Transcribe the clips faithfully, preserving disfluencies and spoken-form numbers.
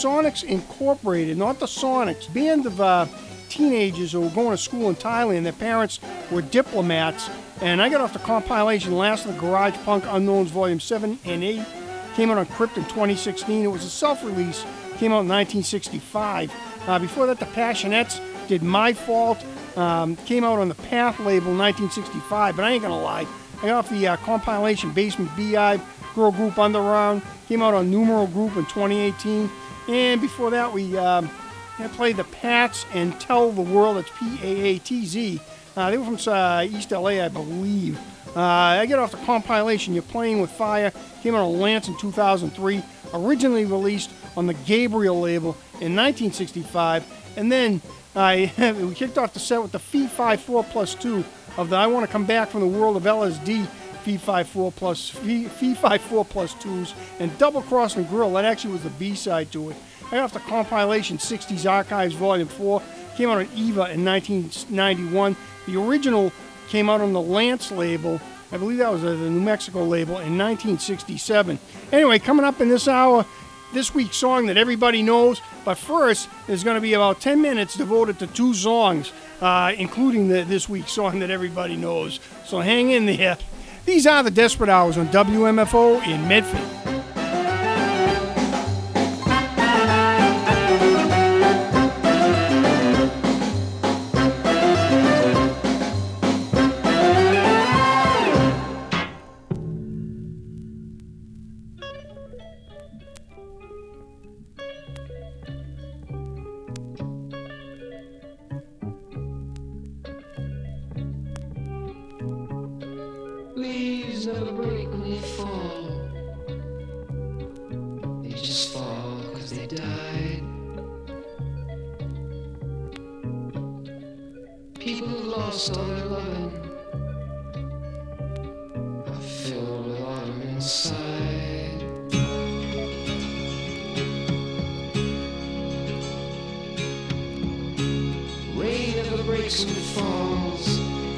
Sonics Incorporated, not the Sonics, band of uh, teenagers who were going to school in Thailand. Their parents were diplomats, and I got off the compilation Last of the Garage Punk Unknowns Volume seven and eight. Came out on Crypt in twenty sixteen. It was a self-release. Came out in nineteen sixty-five. Uh, before that, the Passionettes did My Fault. Um, came out on the Path label in nineteen sixty-five, but I ain't gonna lie. I got off the uh, compilation Basement Beehive, Girl Group Underground. Came out on Numeral Group in twenty eighteen. And before that, we um, played the Pats and Tell the World. It's P A A T Z. Uh, they were from uh, East L A, I believe. Uh, I get off the compilation You're Playing with Fire. Came out on Lance in two thousand three. Originally released on the Gabriel label in nineteen sixty-five. And then I we kicked off the set with the Fee Fi four plus two of the I Want to Come Back from the World of L S D. Fee Fi four plus Fee Fi four plus twos, and Double Cross and Grill. That actually was the B-side to it. I got off the compilation sixties Archives Volume four. Came out on Eva in nineteen ninety-one. The original came out on the Lance label. I believe that was the New Mexico label in nineteen sixty-seven. Anyway, coming up in this hour, this week's song that everybody knows. But first, there's going to be about ten minutes devoted to two songs, uh, including the, this week's song that everybody knows. So hang in there. These are the Desperate Hours on W M F O in Medford. Leaves never break when they fall. They just fall because they died. People who lost all their loving are filled with autumn inside. Rain never breaks when it falls.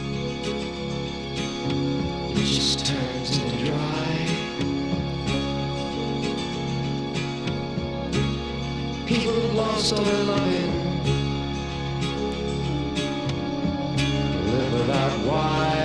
It just turns into dry. People who lost all their loving live without why.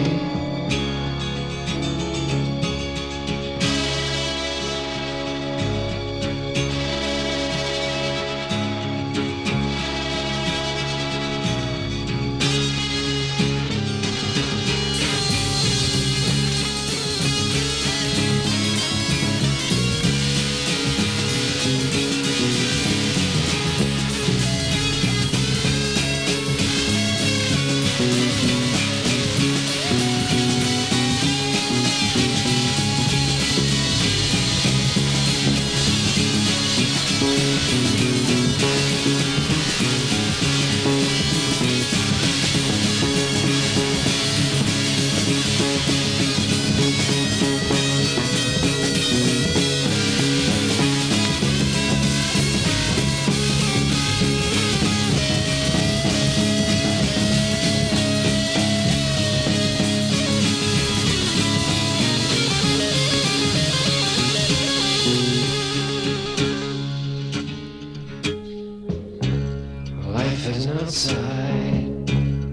Outside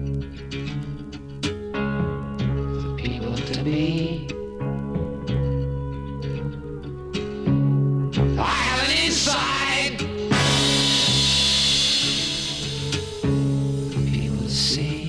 for people to be. I have an inside for people to see.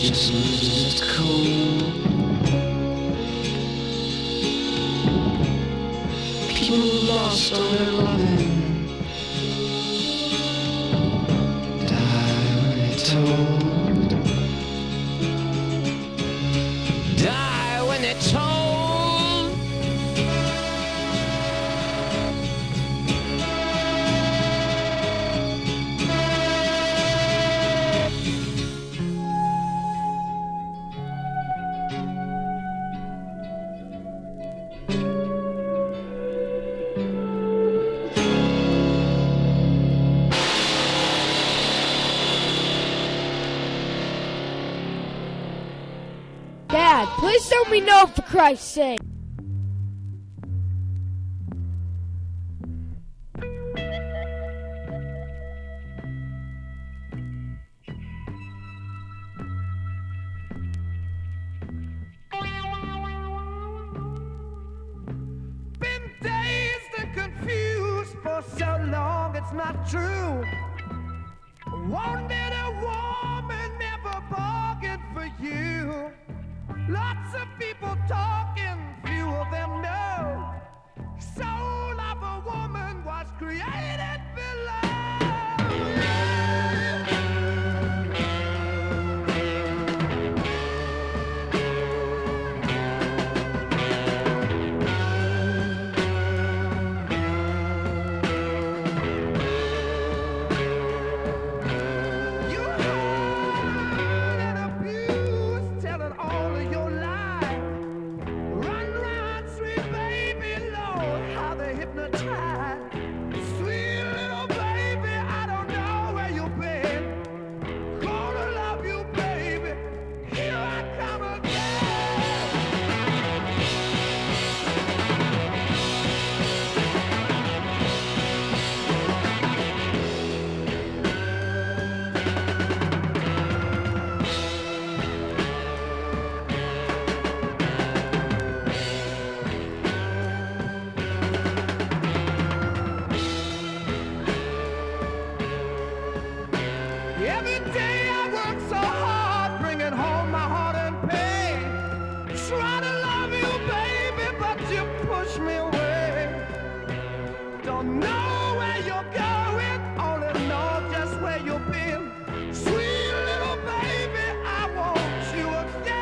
just losing its cold. People lost all their loving die when they're told. Die when they're told. Dad, please tell me no for Christ's sake. Been dazed and confused for so long, it's not true. Wanted a woman, never bargained for you. Lots of people talking, few of them know. Soul of a woman was created below. You hurt and abused, telling all of your lies. Run, run, sweet baby, Lord, how they hypnotize. Sweet little baby, I don't know where you've been. Gonna love you, baby. Here I come again. Every day I work so hard, bringing home my heart and pain. Try to love you, baby, but you push me away. Don't know where you're going, only know just where you've been. Sweet little baby, I want you again.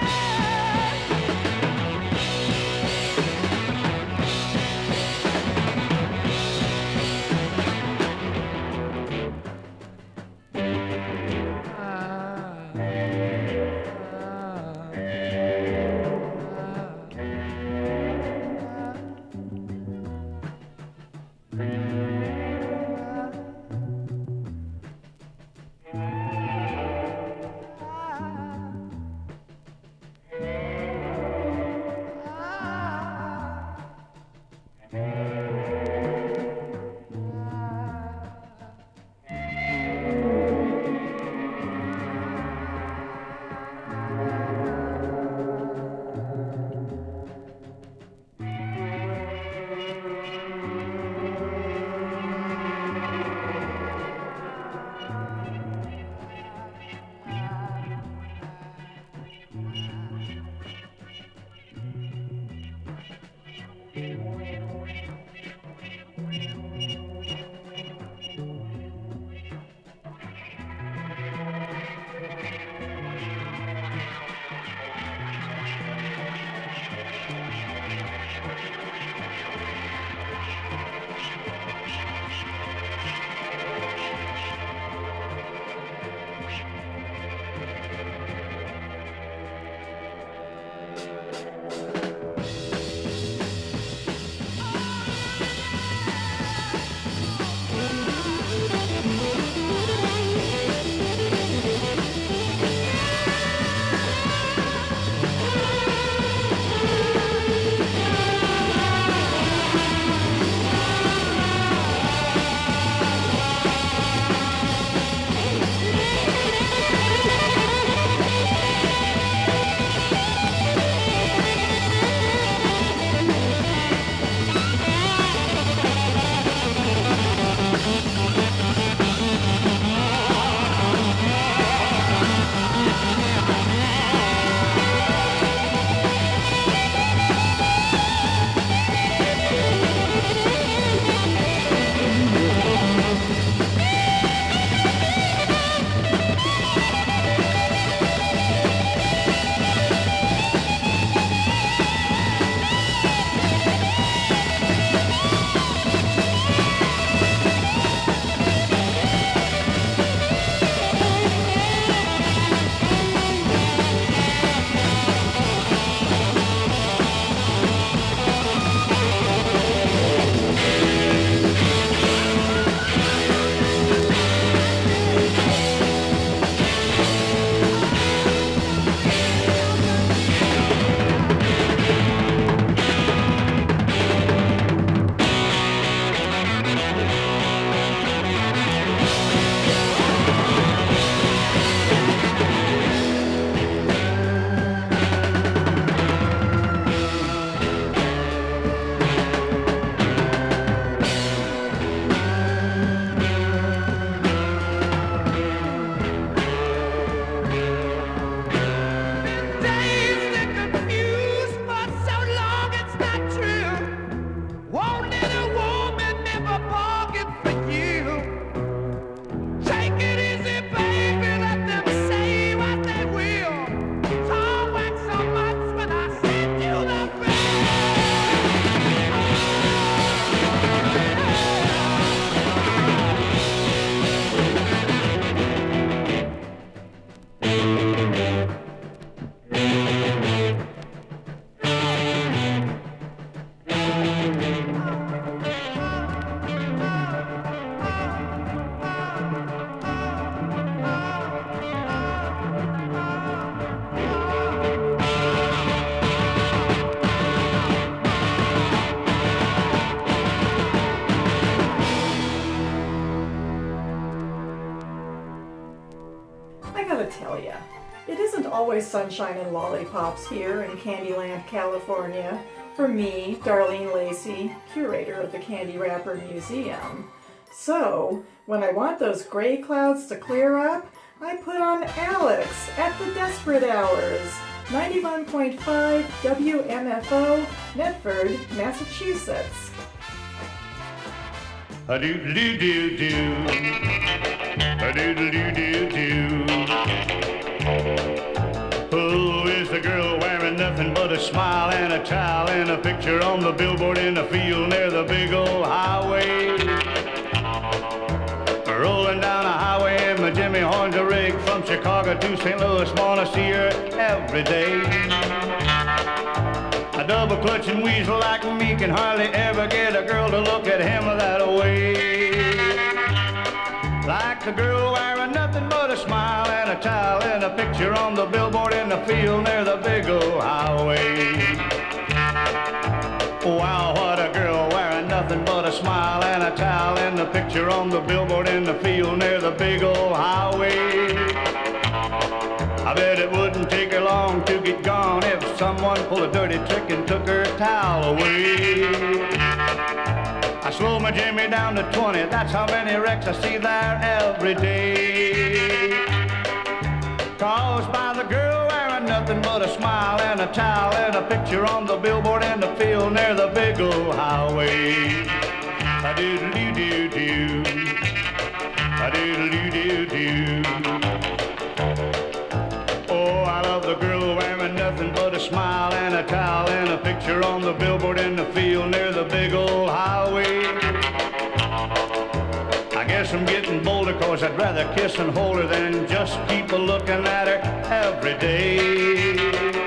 California. It isn't always sunshine and lollipops here in Candyland, California, for me, Darlene Lacey, curator of the Candy Wrapper Museum. So, when I want those gray clouds to clear up, I put on Alex at the Desperate Hours, ninety-one point five W M F O, Medford, Massachusetts. A doodle doo doo doo, a doodle doo doo doo. Who is the girl wearing nothing but a smile and a towel and a picture on the billboard in the field near the big old highway? Rolling down a highway in my Jimmy Horns a rig from Chicago to Saint Louis, wanna see her every day. A double clutching weasel like me can hardly ever get a girl to look at him that way. Like the girl wearing nothing but a smile and a towel and a picture on the billboard in the field near the big old highway. Wow, what a girl wearing nothing but a smile and a towel and a picture on the billboard in the field near the big old highway. I bet it wouldn't take her long to get gone if someone pulled a dirty trick and took her towel away. I slow my Jimmy down to twenty, that's how many wrecks I see there every day. Caused by the girl wearing nothing but a smile and a towel and a picture on the billboard in the field near the big old highway. A doodle doo doo doo, a doodle doo doo doo. Oh, I love the girl wearing nothing but a smile and a towel and a picture on the billboard in the field near the big old highway. I guess I'm getting bolder cause I'd rather kiss and hold her than just keep a looking at her every day.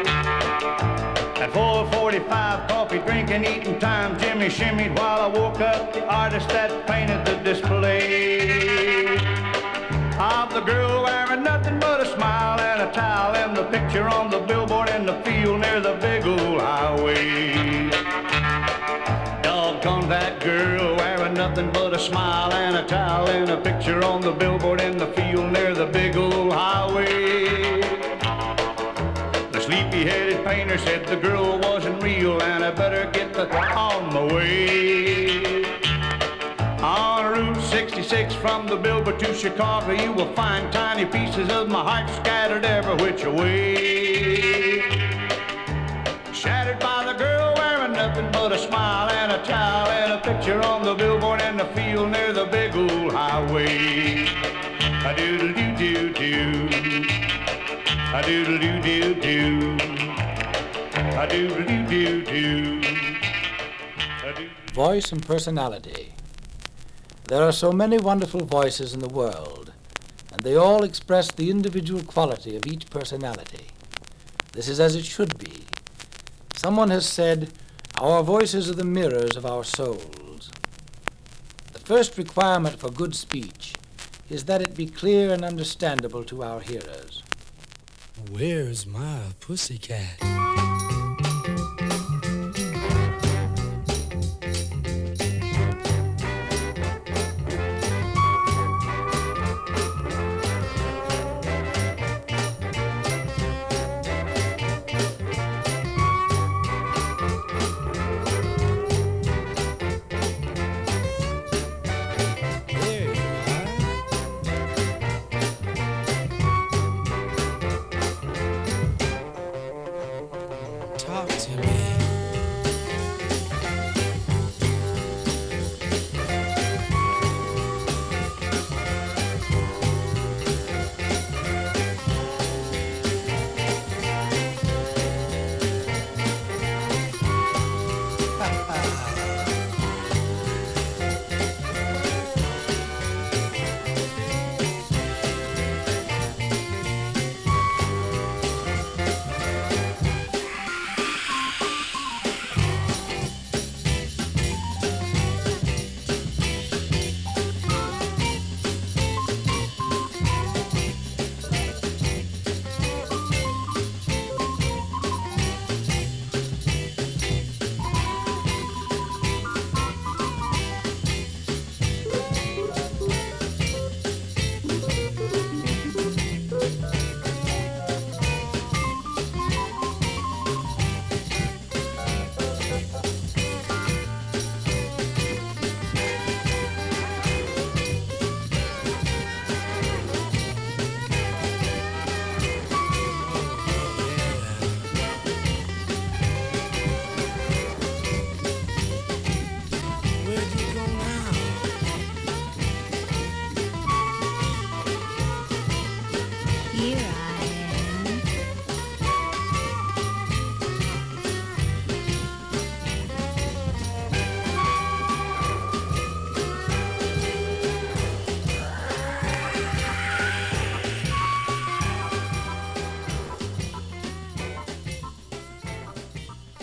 At four forty-five, coffee drinking, eating time, Jimmy shimmied while I woke up the artist that painted the display of the girl wearing nothing but a smile and a towel and the picture on the billboard in the field near the big old highway. Doggone that girl wearing nothing but a smile and a towel and a picture on the billboard in the field near the big old highway. The sleepy-headed painter said the girl wasn't real and I better get the on my way. On Route sixty-six from the billboard to Chicago, you will find tiny pieces of my heart scattered every which way. Shattered by the girl wearing nothing but a smile and a towel and a picture on the billboard in the field near the big old highway. A doodle doo doo doo, a doodle doo doo doo, a doodle doo doo doo. Voice and personality. There are so many wonderful voices in the world, and they all express the individual quality of each personality. This is as it should be. Someone has said, our voices are the mirrors of our souls. The first requirement for good speech is that it be clear and understandable to our hearers. Where's my pussycat?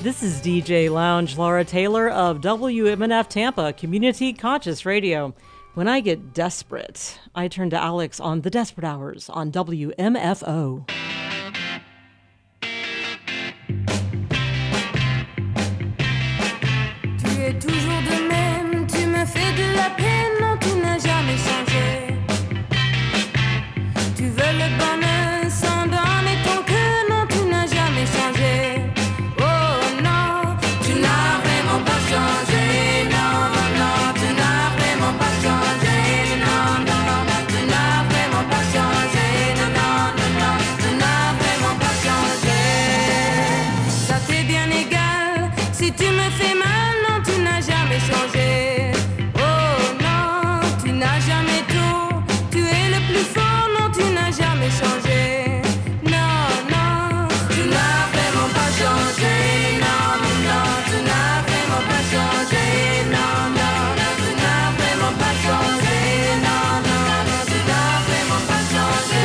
This is D J Lounge Laura Taylor of W M N F Tampa, Community Conscious Radio. When I get desperate, I turn to Alex on The Desperate Hours on W M F O. Tu es toujours de même, tu me fais de la peine, non, tu n'as jamais changé. Tu veux le bonheur sans donner ton cœur, non, tu n'as jamais changé. Oh non, tu n'as vraiment pas changé, non, non, non, tu n'as vraiment pas changé, non, non, non, tu n'as vraiment pas changé, non, non, non, non, tu n'as vraiment pas changé. Ça t'est bien égal, si tu me fais mal, non, tu n'as jamais changé. Oh non, tu n'as jamais tout, tu es le plus fort, non, tu n'as jamais changé. Non, non, tu n'as vraiment pas changé. Non, non, tu n'as vraiment pas changé. Non, non, non, tu n'as vraiment pas changé. Non, non, non, tu n'as vraiment pas changé.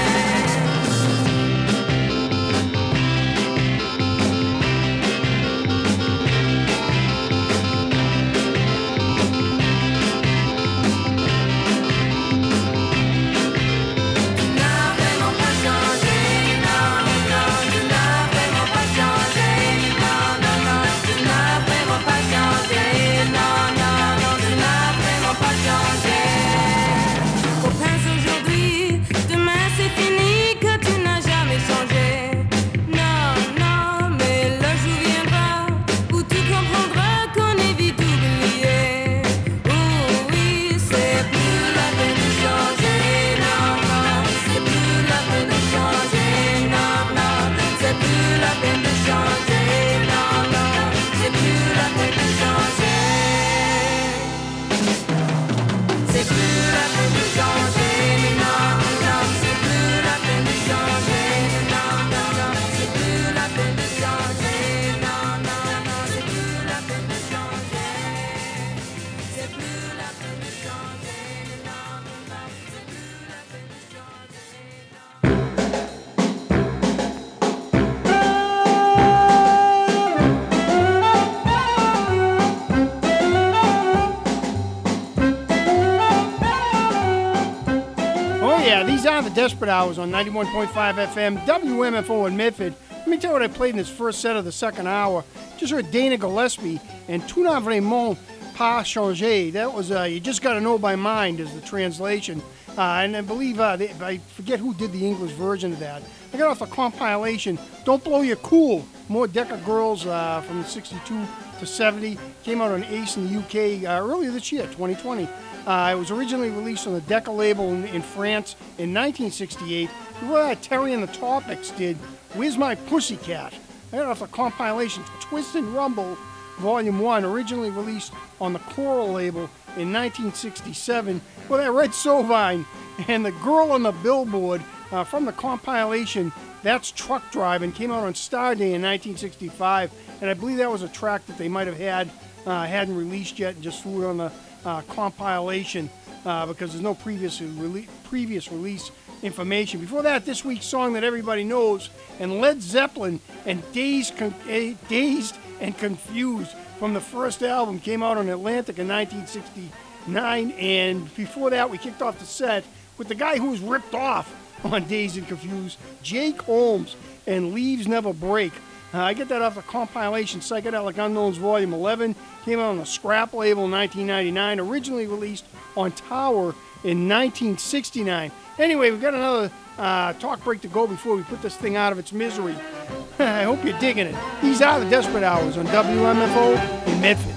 The Desperate Hours on ninety-one point five F M, W M F O in Medford. Let me tell you what I played in this first set of the second hour. Just heard Dana Gillespie and Tu n'as vraiment pas changé. That was uh, You Just Gotta Know by Mind is the translation. Uh, and I believe, uh, they, I forget who did the English version of that. I got off the compilation, Don't Blow Your Cool, More Decca Girls uh, from sixty-two to seventy. Came out on Ace in the U K uh, earlier this year, twenty twenty. Uh, it was originally released on the Decca label in, in France in nineteen sixty-eight. Before that, Terry and the Topics did Where's My Pussycat? I got off the compilation Twist and Rumble, Volume one, originally released on the Coral label in nineteen sixty-seven. Well, that Red Sovine and the Girl on the Billboard uh, from the compilation That's Truck Driving came out on Star Day in nineteen sixty-five, and I believe that was a track that they might have had, uh, hadn't released yet and just threw it on the Uh, compilation uh, because there's no previous rele- previous release information. Before that, this week's song that everybody knows, and Led Zeppelin and Dazed, Con- eh, Dazed and Confused from the first album came out on Atlantic in nineteen sixty-nine. And before that, we kicked off the set with the guy who was ripped off on Dazed and Confused, Jake Holmes, and Leaves Never Break. Uh, I get that off the compilation Psychedelic Unknowns Volume eleven. Came out on the Scrap label in nineteen ninety-nine. Originally released on Tower in nineteen sixty-nine. Anyway, we've got another uh, talk break to go before we put this thing out of its misery. I hope you're digging it. These are the Desperate Hours on W M F O in Medford.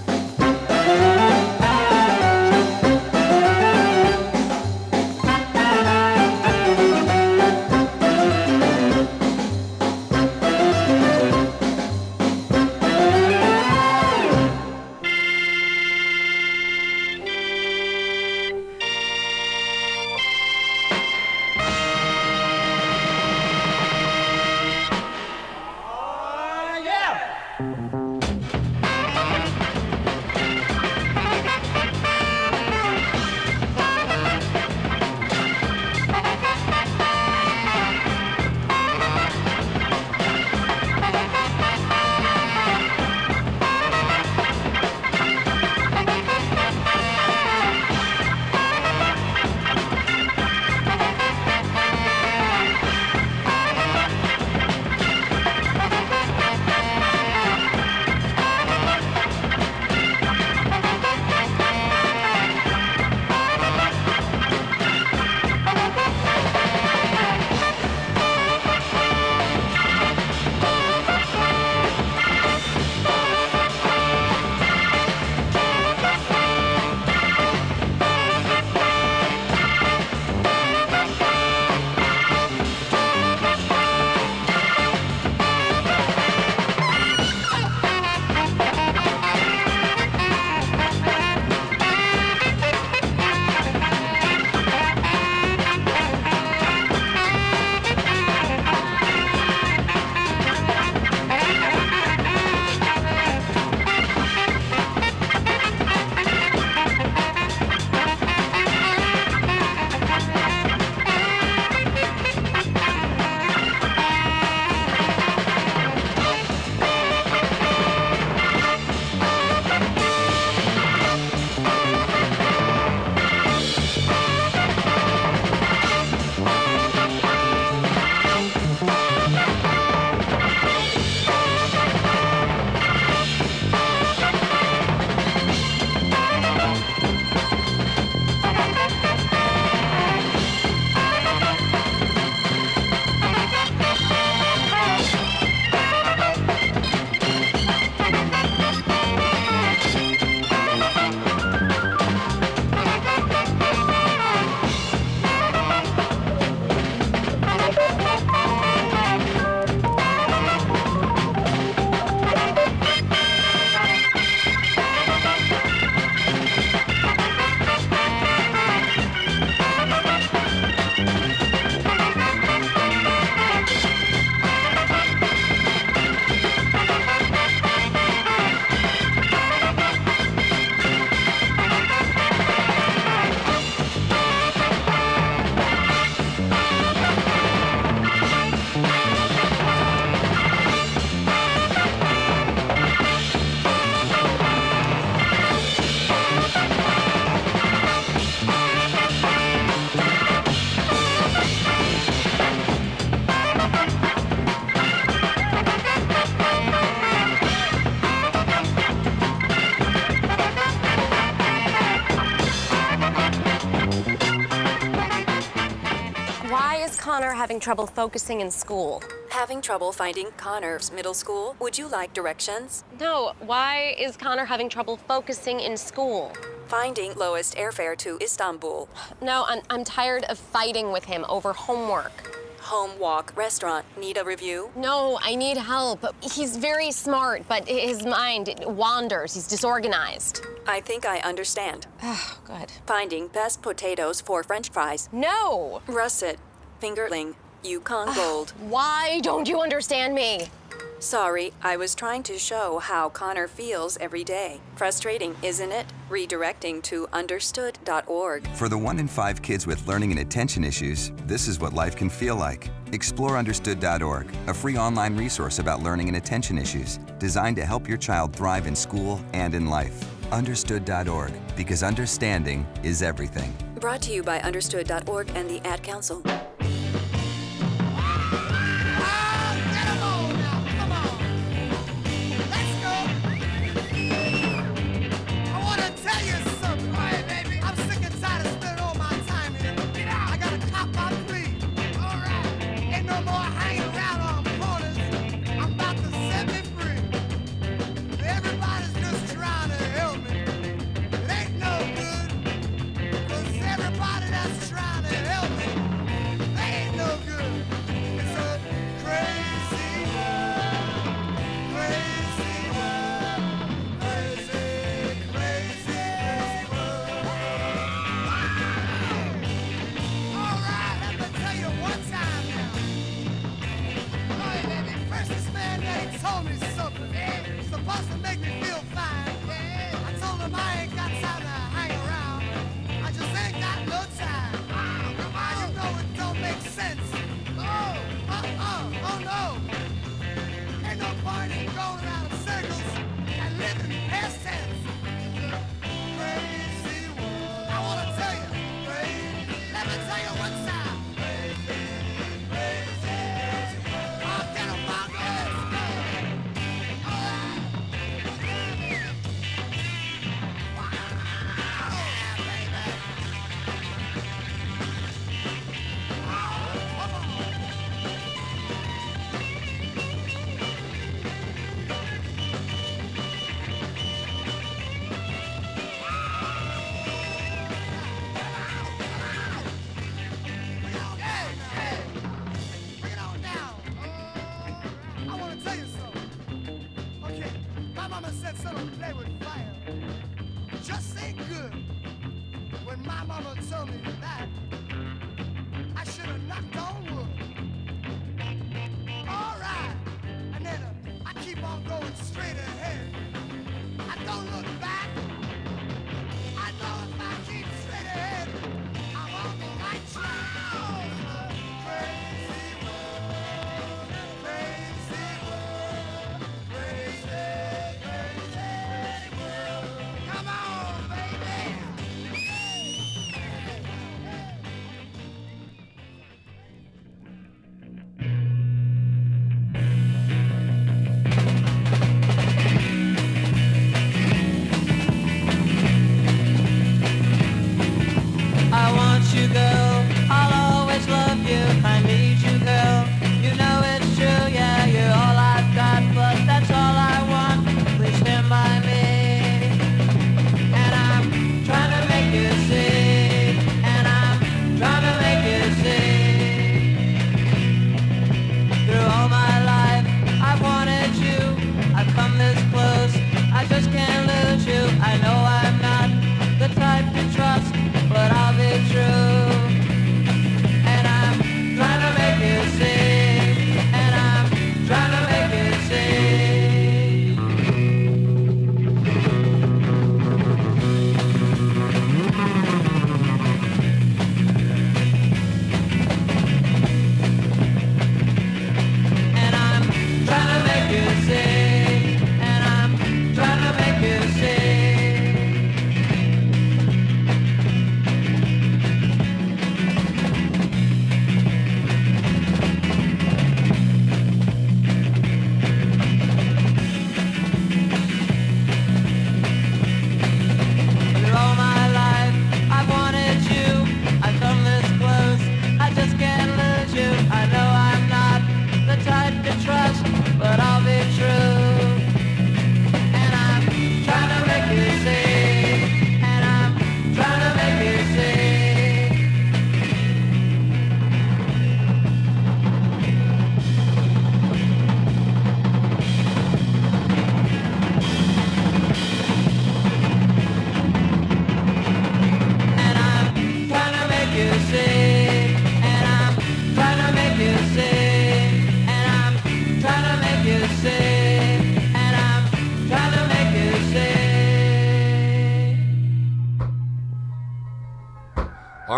having trouble focusing in school. Having trouble finding Connor's middle school? Would you like directions? No, why is Connor having trouble focusing in school? Finding lowest airfare to Istanbul. No, I'm, I'm tired of fighting with him over homework. Home walk restaurant. Need a review? No, I need help. He's very smart, but his mind wanders. He's disorganized. I think I understand. Oh, good. Finding best potatoes for French fries. No! Russet. Fingerling. Yukon Gold. Why don't you understand me? Sorry, I was trying to show how Connor feels every day. Frustrating, isn't it? Redirecting to understood dot org. For the one in five kids with learning and attention issues, this is what life can feel like. Explore understood dot org, a free online resource about learning and attention issues, designed to help your child thrive in school and in life. understood dot org, because understanding is everything. Brought to you by understood dot org and the Ad Council.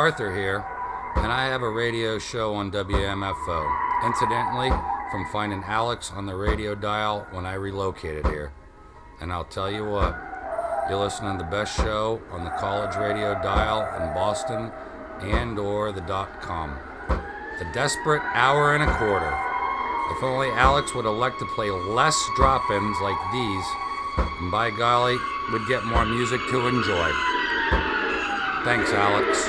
Arthur here, and I have a radio show on W M F O. Incidentally, from finding Alex on the radio dial when I relocated here. And I'll tell you what, you're listening to the best show on the college radio dial in Boston and or the dot com. The Desperate Hour and a Quarter. If only Alex would elect to play less drop-ins like these, and by golly, we'd get more music to enjoy. Thanks, Alex.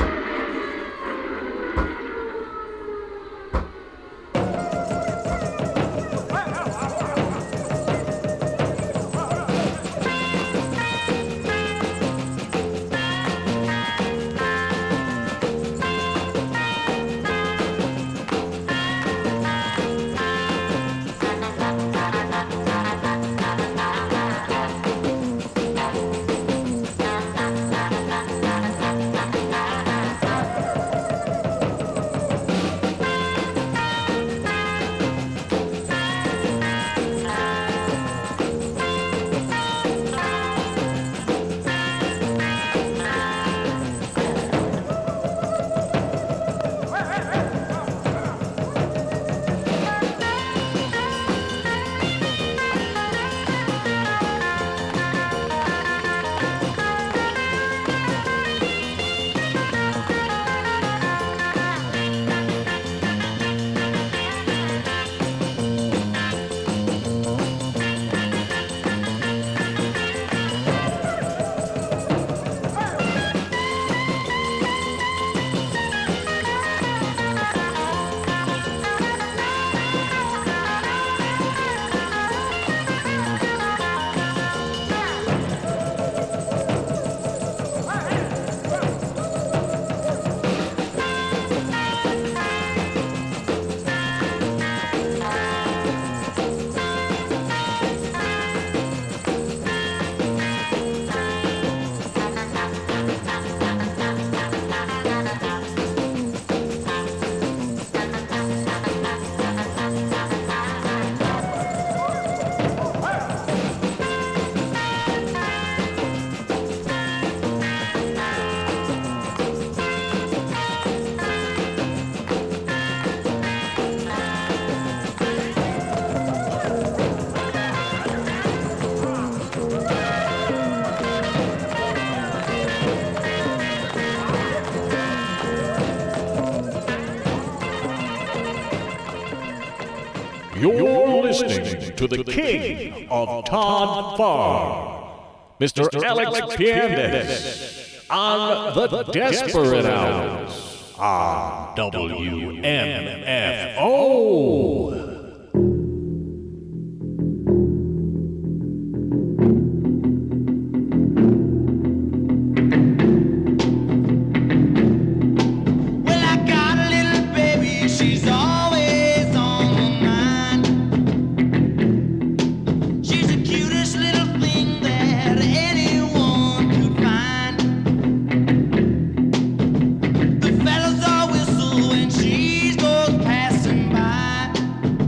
You're listening to the king of Todd Farr, Mister Alex Piandes, on the Desperate Hours on W M F O. Fellas all whistle when she goes passing by.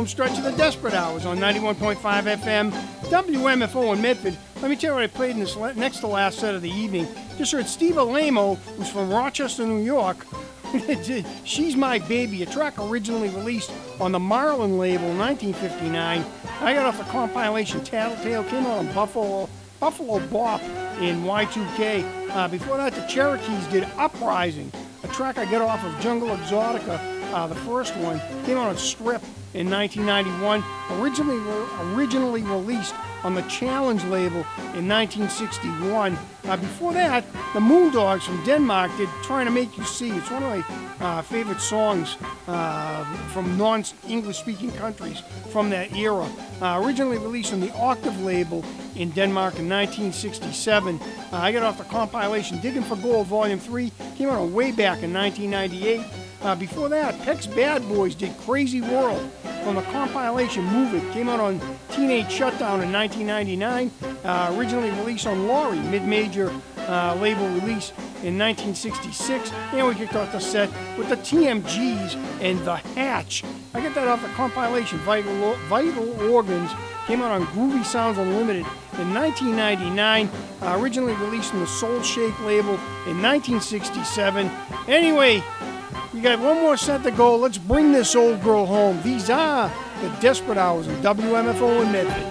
home stretch of the Desperate Hours on ninety-one point five F M, W M F O in Medford. Let me tell you what I played in this next to last set of the evening. Just heard Steve Alamo, who's from Rochester, New York. She's My Baby, a track originally released on the Marlin label in nineteen fifty-nine. I got off the compilation Tattletale, came out on Buffalo, Buffalo Bop in Y two K. Uh, before that, the Cherokees did Uprising, a track I got off of Jungle Exotica, uh, the first one. Came out on Strip in nineteen ninety-one, originally, originally released on the Challenge label in nineteen sixty-one. Uh, before that, the Moondogs from Denmark did Trying to Make You See. It's one of my uh, favorite songs uh, from non-English speaking countries from that era. Uh, originally released on the Octave label in Denmark in nineteen sixty-seven. Uh, I got off the compilation Digging for Gold Volume three, came out on Way Back in nineteen ninety-eight. Uh, before that, Peck's Bad Boys did Crazy World from the compilation Move It. Came out on Teenage Shutdown in nineteen ninety-nine. Uh, originally released on Laurie, mid-major uh, label release in nineteen sixty-six. And we kicked off the set with the T M Gs and The Hatch. I got that off the compilation Vital, Vital Organs. Came out on Groovy Sounds Unlimited in nineteen ninety-nine. Uh, originally released on the Soul Shake label in nineteen sixty-seven. Anyway, we got one more set to go. Let's bring this old girl home. These are the Desperate Hours of W M F O in Medford.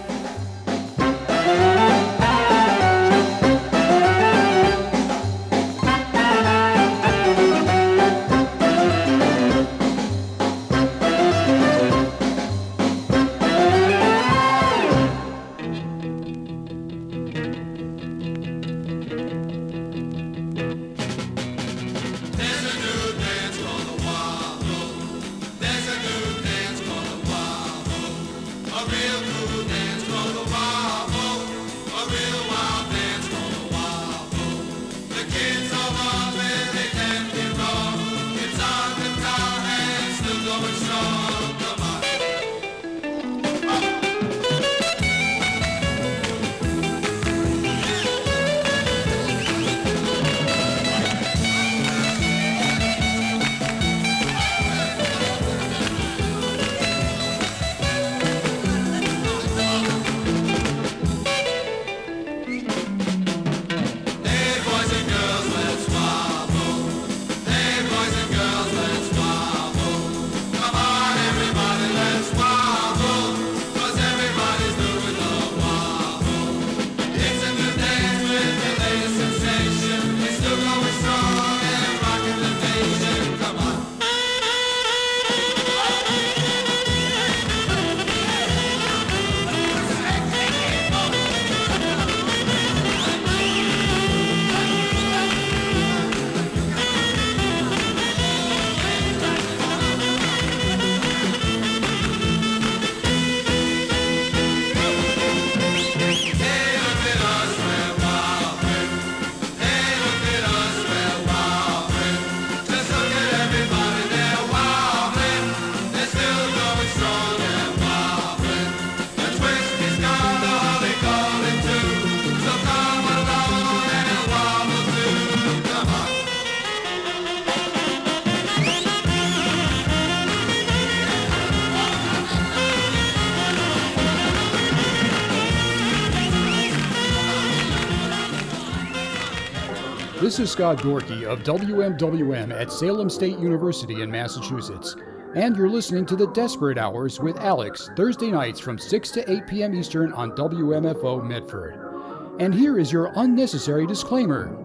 This is Scott Gorky of W M W M at Salem State University in Massachusetts. And you're listening to The Desperate Hours with Alex, Thursday nights from six to eight p.m. Eastern on W M F O Medford. And here is your unnecessary disclaimer.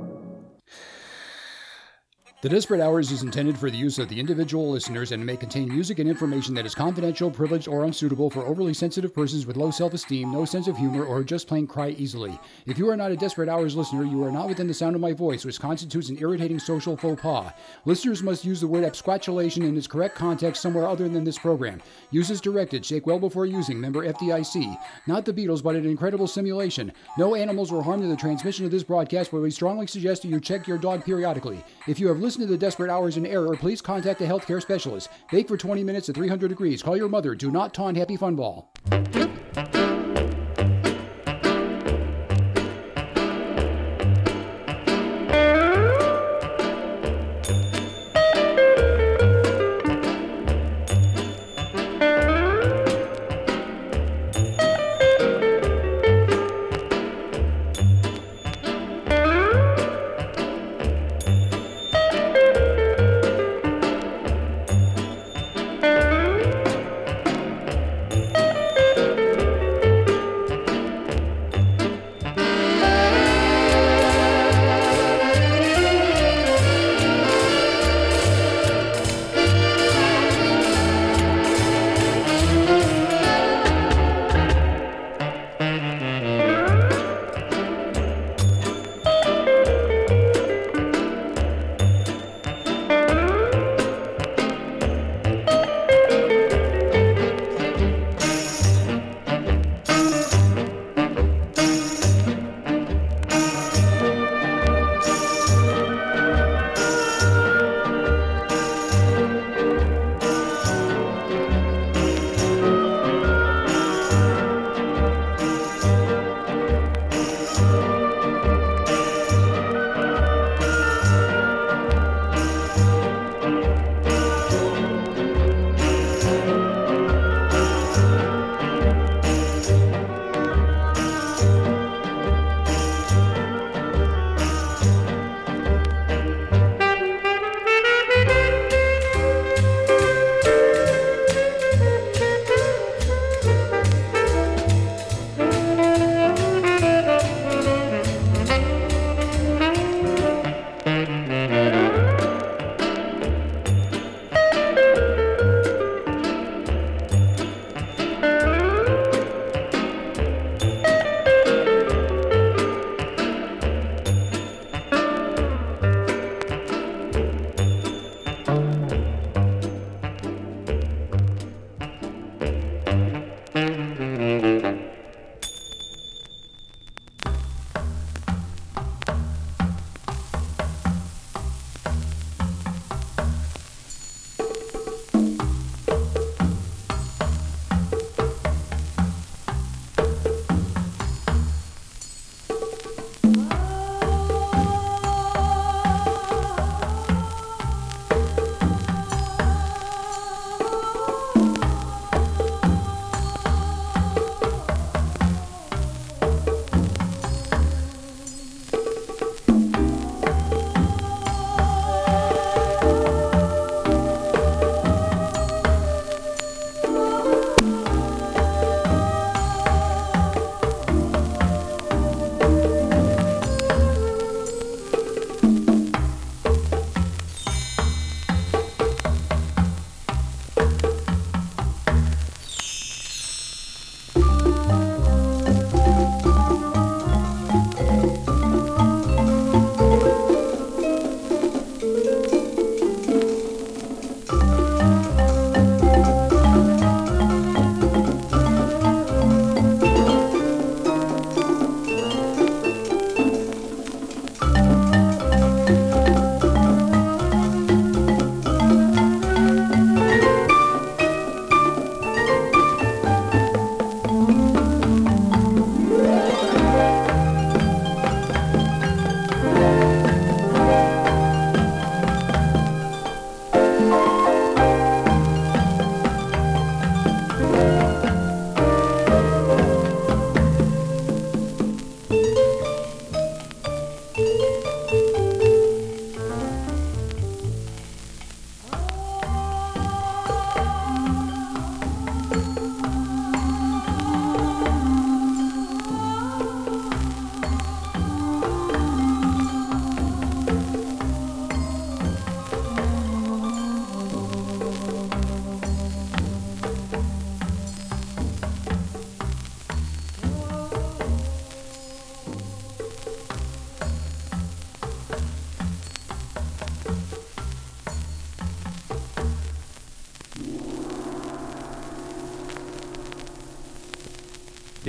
The Desperate Hours is intended for the use of the individual listeners and may contain music and information that is confidential, privileged, or unsuitable for overly sensitive persons with low self-esteem, no sense of humor, or just plain cry easily. If you are not a Desperate Hours listener, you are not within the sound of my voice, which constitutes an irritating social faux pas. Listeners must use the word absquatulation in its correct context somewhere other than this program. Use as directed. Shake well before using. Member F D I C. Not the Beatles, but an incredible simulation. No animals were harmed in the transmission of this broadcast, but we strongly suggest that you check your dog periodically. If you have listened to the Desperate Hours in error, please contact a healthcare specialist. Bake for twenty minutes at three hundred degrees. Call your mother. Do not taunt Happy Fun Ball.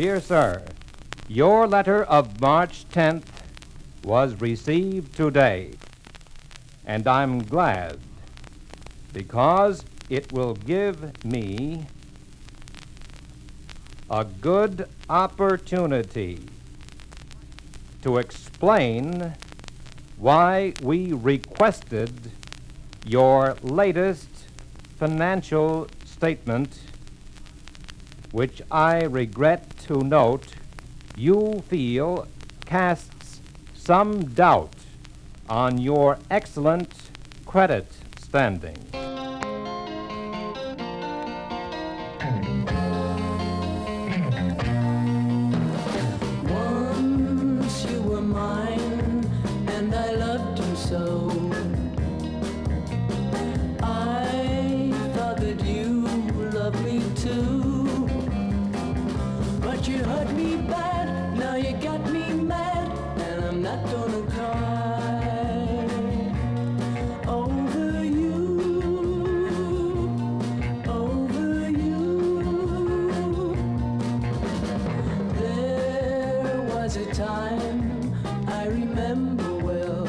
Dear Sir, your letter of March tenth was received today, and I'm glad because it will give me a good opportunity to explain why we requested your latest financial statement, which I regret to note you feel casts some doubt on your excellent credit standing. Once you were mine, and I loved you so. I thought that you loved me too. But you hurt me bad, now you got me mad, and I'm not gonna cry over you, over you. There was a time I remember well,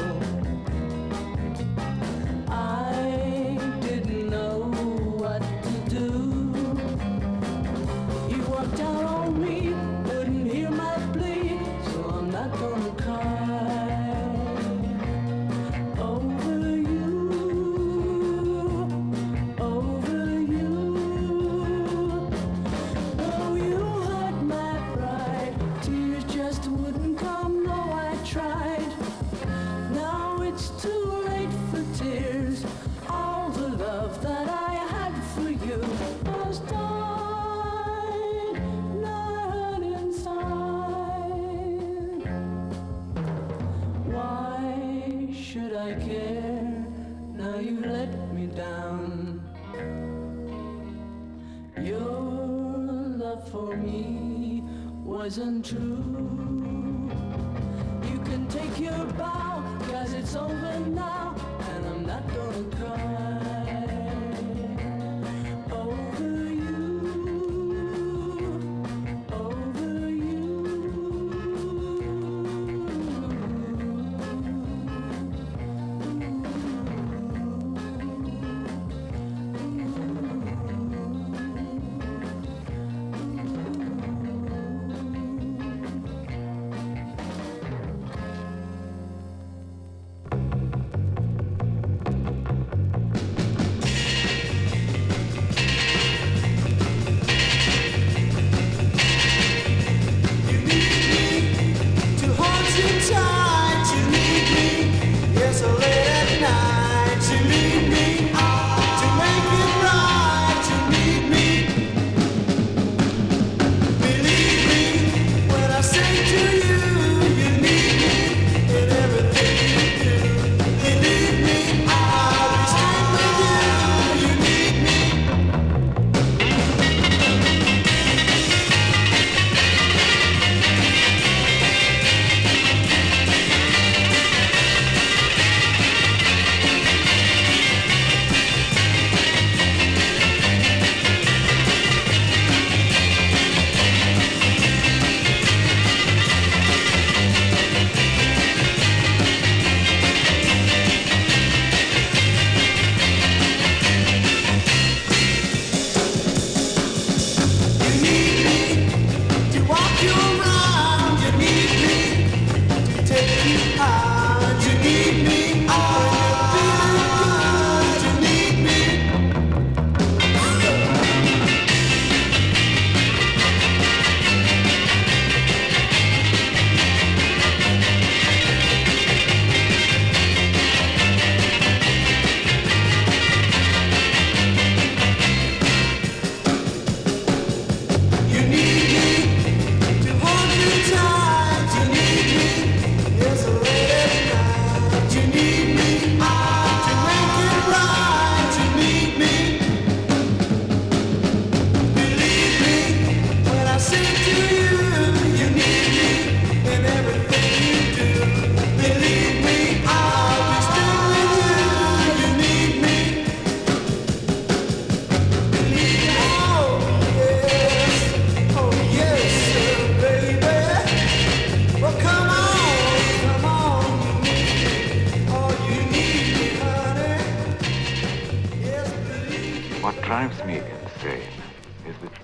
I didn't know what to do. You walked out on me, wouldn't hear my plea, so I'm not gonna cry over you, over you. Oh, you hurt my pride, tears just wouldn't come, no, I tried. Now it's too late for tears, all the love that I had for you was died, not inside. Why should I care? Now you let me down. Your love for me wasn't true. You can take your bow, cause it's over now, and I'm not gonna cry over you, over To hold you tight, you need me. Yes, so late at night, you need me. To make it right, you need me. Believe me when I say to you, you need me in everything you do. Believe me, I'll be stand with you. You need me.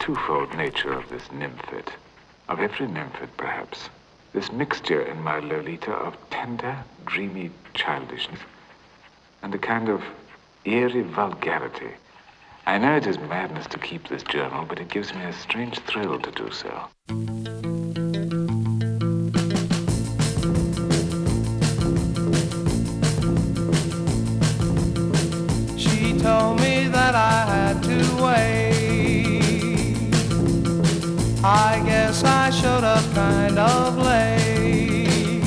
twofold nature of this nymphid, of every nymphid perhaps, this mixture in my Lolita of tender, dreamy childishness and a kind of eerie vulgarity. I know it is madness to keep this journal, but it gives me a strange thrill to do so. She told me that I had to wait. I guess I showed up kind of late.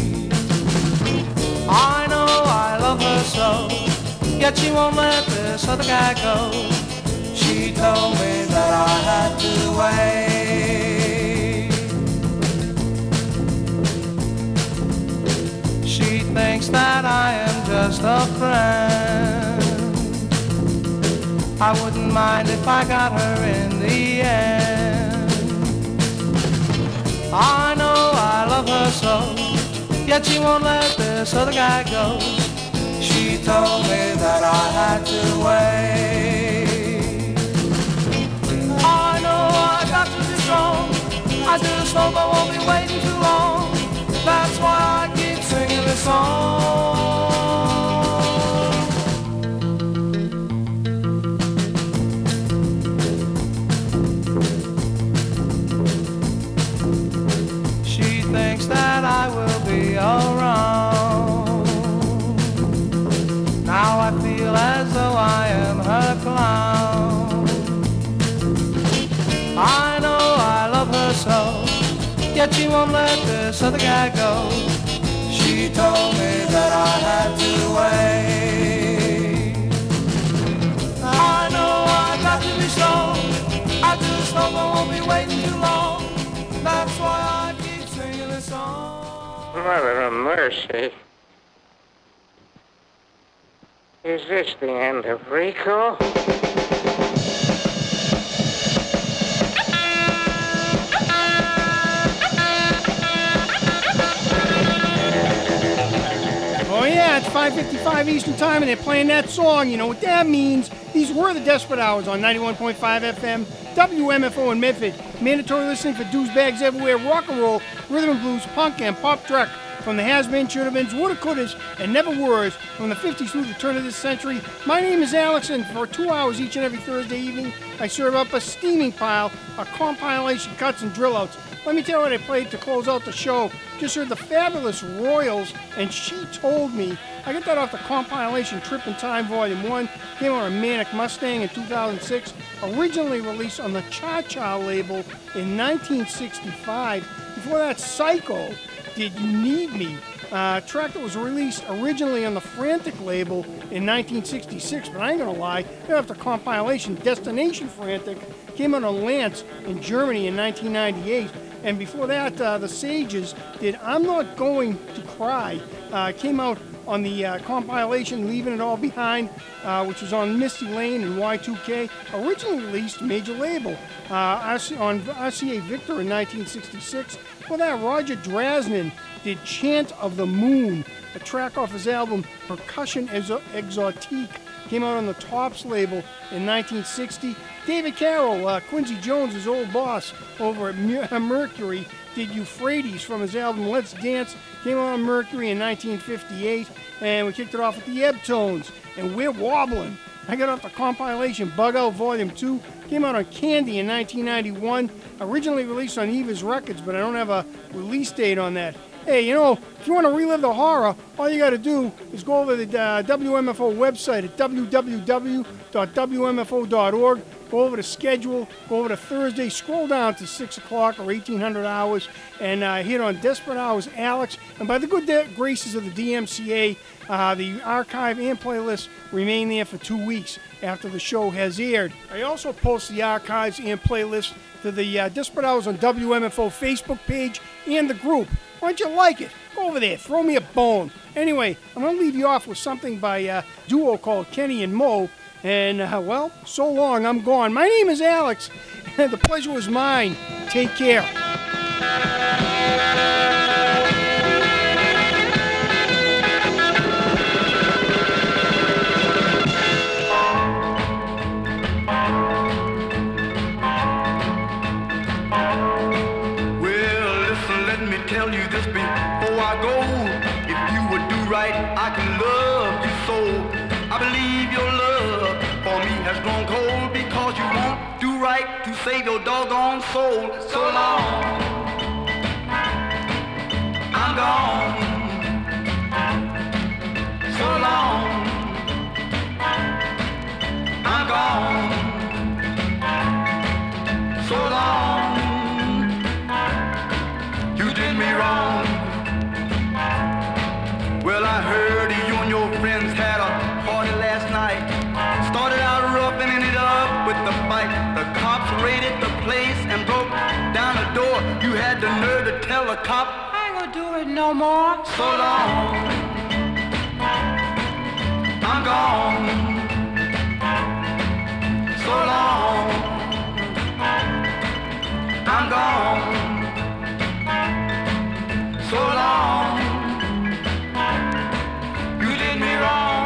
I know I love her so, yet she won't let this other guy go. She told me that I had to wait. She thinks that I am just a friend. I wouldn't mind if I got her in the end. I know I love her so, yet she won't let this other guy go. She told me that I had to wait. I know I got to be strong. I just hope I won't be waiting too long. That's why I keep singing this song. She thinks that I will be around. Now I feel as though I am her clown. I know I love her so, yet she won't let this other guy go. She told me that I had to wait. I know I got to be strong. I just hope I won't be waiting too long. That's why I keep singing this song. Mother of mercy. Is this the end of Rico? Oh yeah, it's five fifty-five Eastern Time and they're playing that song. You know what that means? These were the Desperate Hours on ninety-one point five F M, W M F O in Medford. Mandatory listening for douchebags everywhere, rock and roll, rhythm and blues, punk, and pop truck. From the has-been, should-have-beens, woulda-couldas, and never-weres, from the fifties through the turn of this century. My name is Alex, and for two hours each and every Thursday evening, I serve up a steaming pile of compilation cuts and drill-outs. Let me tell you what I played to close out the show. Just heard the fabulous Royals, and She Told Me. I got that off the compilation Trip in Time Volume one. Came on a Manic Mustang in two thousand six. Originally released on the Cha Cha label in nineteen sixty-five. Before that, Psycho, Did You Need Me? Uh, a track that was released originally on the Frantic label in nineteen sixty-six, but I ain't gonna lie, after compilation, Destination Frantic came out on Lance in Germany in nineteen ninety-eight, and before that, uh, the Sages did I'm Not Going to Cry, uh, came out on the uh, compilation Leaving It All Behind, uh, which was on Misty Lane and Y two K, originally released major label uh, on R C A Victor in nineteen sixty-six. For that, Roger Drasnin did Chant of the Moon, a track off his album Percussion Exotique, came out on the Tops label in nineteen sixty. David Carroll, uh, Quincy Jones' old boss over at Mercury, did Euphrates from his album Let's Dance, came out on Mercury in nineteen fifty-eight, and we kicked it off with the Ebtones, and We're Wobbling. I got off the compilation Bug Out Volume two, came out on Candy in nineteen ninety-one, originally released on Eva's Records, but I don't have a release date on that. Hey, you know, if you want to relive the horror, all you got to do is go over to the uh, W M F O website at w w w dot w m f o dot org. Go over to schedule, go over to Thursday, scroll down to six o'clock or eighteen hundred hours, and uh, hit on Desperate Hours Alex. And by the good de- graces of the D M C A, uh, the archive and playlist remain there for two weeks after the show has aired. I also post the archives and playlist to the uh, Desperate Hours on W M F O Facebook page and the group. Why don't you like it? Go over there, throw me a bone. Anyway, I'm going to leave you off with something by a duo called Kenny and Mo. And, uh, well, so long, I'm gone. My name is Alex, and the pleasure was mine. Take care. before I go. If you would do right, I can love you so. I believe your love for me has grown cold because you won't do right to save your doggone soul. So long, I'm gone. So long, I'm gone. So long, you did me wrong. Well, I heard you and your friends had a party last night. Started out rough and ended up with the fight. The cops raided the place and broke down the door. You had the nerve to tell a cop, I ain't gonna do it no more. So long, I'm gone. So long, I'm gone. So long, you did me wrong.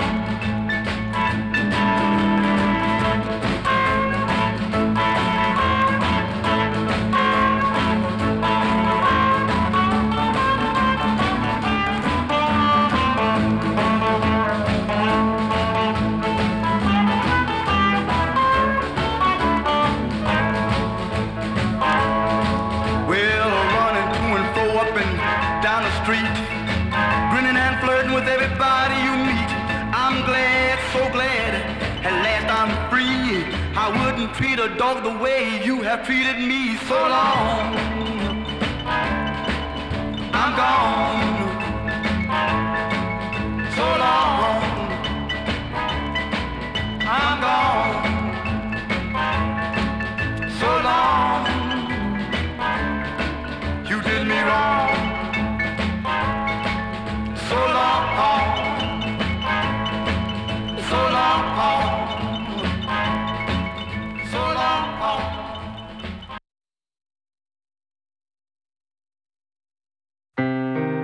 Grinning and flirting with everybody you meet. I'm glad, so glad, at last I'm free. I wouldn't treat a dog the way you have treated me. So long,